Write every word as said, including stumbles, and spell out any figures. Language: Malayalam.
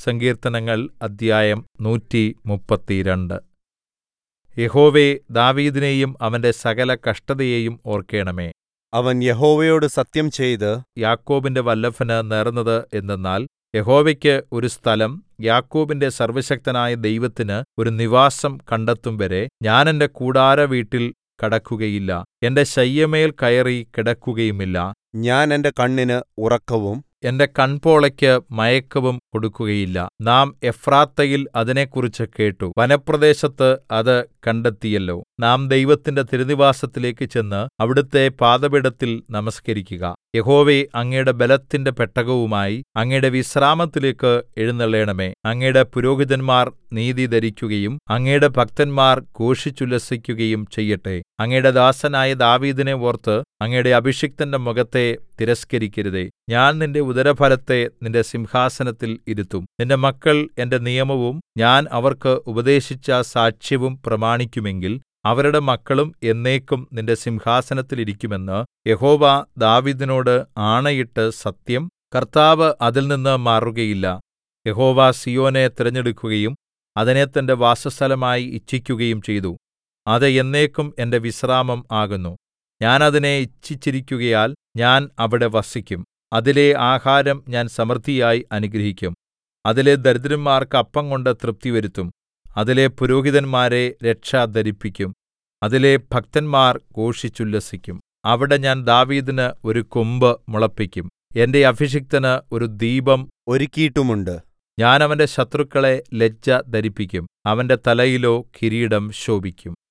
സങ്കീർത്തനങ്ങൾ അദ്ധ്യായം നൂറ്റിമുപ്പത്തിരണ്ട്. യഹോവേ, ദാവീദിനെയും അവന്റെ സകല കഷ്ടതയെയും ഓർക്കേണമേ. അവൻ യഹോവയോട് സത്യം ചെയ്ത്, യാക്കോബിന്റെ വല്ലഭന് നേർന്നത് എന്തെന്നാൽ, യഹോവയ്ക്ക് ഒരു സ്ഥലം, യാക്കോബിന്റെ സർവ്വശക്തനായ ദൈവത്തിന് ഒരു നിവാസം കണ്ടെത്തുംവരെ ഞാൻ എന്റെ കൂടാരവീട്ടിൽ കടക്കുകയില്ല, എന്റെ ശയ്യമേൽ കയറി കിടക്കുകയുമില്ല. ഞാൻ എന്റെ കണ്ണിന് ഉറക്കവും എന്റെ കൺപോളയ്ക്ക് മയക്കവും കൊടുക്കുകയില്ല. നാം എഫ്രാത്തയിൽ അതിനെക്കുറിച്ച് കേട്ടു, വനപ്രദേശത്ത് അത് കണ്ടെത്തിയല്ലോ. നാം ദൈവത്തിന്റെ തിരുനിവാസത്തിലേക്ക് ചെന്ന് അവിടുത്തെ പാദപീഠത്തിൽ നമസ്കരിക്കുക. യഹോവേ, അങ്ങയുടെ ബലത്തിന്റെ പെട്ടകവുമായി അങ്ങയുടെ വിശ്രാമത്തിലേക്ക് എഴുന്നള്ളേണമേ. അങ്ങയുടെ പുരോഹിതന്മാർ നീതി ധരിക്കുകയും അങ്ങയുടെ ഭക്തന്മാർ ഘോഷിച്ചുല്ലസിക്കുകയും ചെയ്യട്ടെ. അങ്ങയുടെ ദാസനായ ദാവീദിനെ ഓർത്ത് അങ്ങയുടെ അഭിഷിക്തന്റെ മുഖത്തെ തിരസ്കരിക്കരുതേ. ഞാൻ നിന്റെ ഉദരഫലത്തെ നിന്റെ സിംഹാസനത്തിൽ ഇരുത്തും. നിന്റെ മക്കൾ എന്റെ നിയമവും ഞാൻ അവർക്ക് ഉപദേശിച്ച സാക്ഷ്യവും പ്രമാണിക്കുമെങ്കിൽ അവരുടെ മക്കളും എന്നേക്കും നിന്റെ സിംഹാസനത്തിൽ ഇരിക്കുമെന്ന് യഹോവ ദാവീദിനോട് ആണയിട്ട് സത്യം. കർത്താവ് അതിൽനിന്ന് മാറുകയില്ല. യഹോവ സീയോനെ തിരഞ്ഞെടുക്കുകയും അതിനെ തന്റെ വാസസ്ഥലമായി ഇച്ഛിക്കുകയും ചെയ്തു. അത് എന്നേക്കും എന്റെ വിശ്രാമം ആകുന്നു. ഞാൻ അതിനെ ഇച്ഛിച്ചിരിക്കുകയാൽ ഞാൻ അവിടെ വസിക്കും. അതിലെ ആഹാരം ഞാൻ സമൃദ്ധിയായി അനുഗ്രഹിക്കും. അതിലെ ദരിദ്രന്മാർക്ക് അപ്പംകൊണ്ട് തൃപ്തി വരുത്തും. അതിലെ പുരോഹിതന്മാരെ രക്ഷ ധരിപ്പിക്കും. അതിലെ ഭക്തന്മാർ ഘോഷിച്ചുല്ലസിക്കും. അവിടെ ഞാൻ ദാവീദിന് ഒരു കൊമ്പ് മുളപ്പിക്കും, എന്റെ അഭിഷിക്തന് ഒരു ദീപം ഒരുക്കിയിട്ടുമുണ്ട്. ഞാൻ അവന്റെ ശത്രുക്കളെ ലജ്ജ ധരിപ്പിക്കും, അവന്റെ തലയിലോ കിരീടം ശോഭിക്കും.